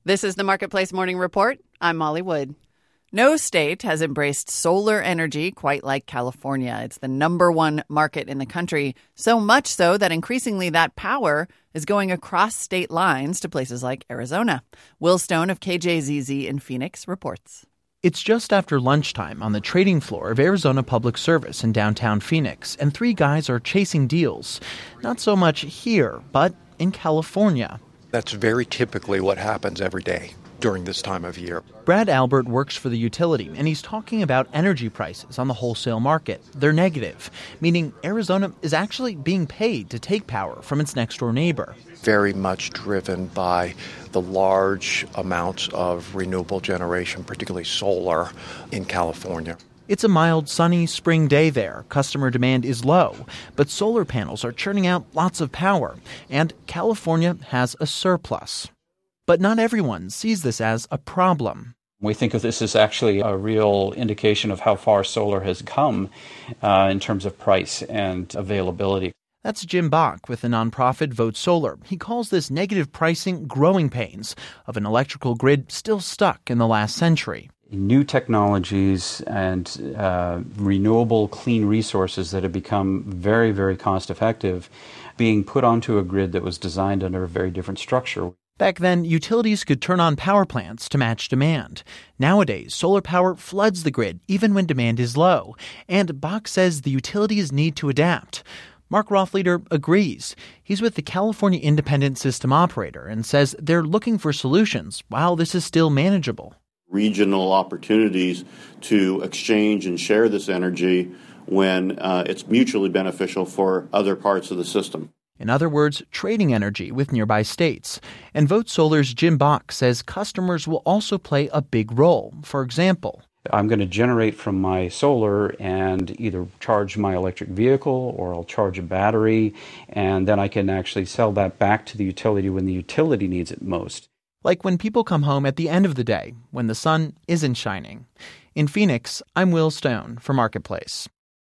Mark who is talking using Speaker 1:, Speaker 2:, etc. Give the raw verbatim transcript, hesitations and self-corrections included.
Speaker 1: This is the Marketplace Morning Report. I'm Molly Wood. No state has embraced solar energy quite like California. It's the number one market in the country, so much so that increasingly that power is going across state lines to places like Arizona. Will Stone of K J Z Z in Phoenix reports.
Speaker 2: It's just after lunchtime on the trading floor of Arizona Public Service in downtown Phoenix, and three guys are chasing deals. Not so much here, but in California.
Speaker 3: That's very typically what happens every day during this time of year.
Speaker 2: Brad Albert works for the utility, and he's talking about energy prices on the wholesale market. They're negative, meaning Arizona is actually being paid to take power from its next-door neighbor.
Speaker 3: Very much driven by the large amounts of renewable generation, particularly solar, in California.
Speaker 2: It's a mild, sunny spring day there. Customer demand is low, but solar panels are churning out lots of power, and California has a surplus. But not everyone sees this as a problem.
Speaker 4: We think of this as actually a real indication of how far solar has come uh, in terms of price and availability.
Speaker 2: That's Jim Bach with the nonprofit Vote Solar. He calls this negative pricing growing pains of an electrical grid still stuck in the last century.
Speaker 4: New technologies and uh, renewable clean resources that have become very, very cost effective being put onto a grid that was designed under a very different structure.
Speaker 2: Back then, utilities could turn on power plants to match demand. Nowadays, solar power floods the grid even when demand is low. And Bach says the utilities need to adapt. Mark Rothleader agrees. He's with the California Independent System Operator and says they're looking for solutions while this is still manageable.
Speaker 5: Regional opportunities to exchange and share this energy when uh, it's mutually beneficial for other parts of the system.
Speaker 2: In other words, trading energy with nearby states. And Vote Solar's Jim Bach says customers will also play a big role. For example,
Speaker 4: I'm going to generate from my solar and either charge my electric vehicle or I'll charge a battery, and then I can actually sell that back to the utility when the utility needs it most.
Speaker 2: Like when people come home at the end of the day, when the sun isn't shining. In Phoenix, I'm Will Stone for Marketplace.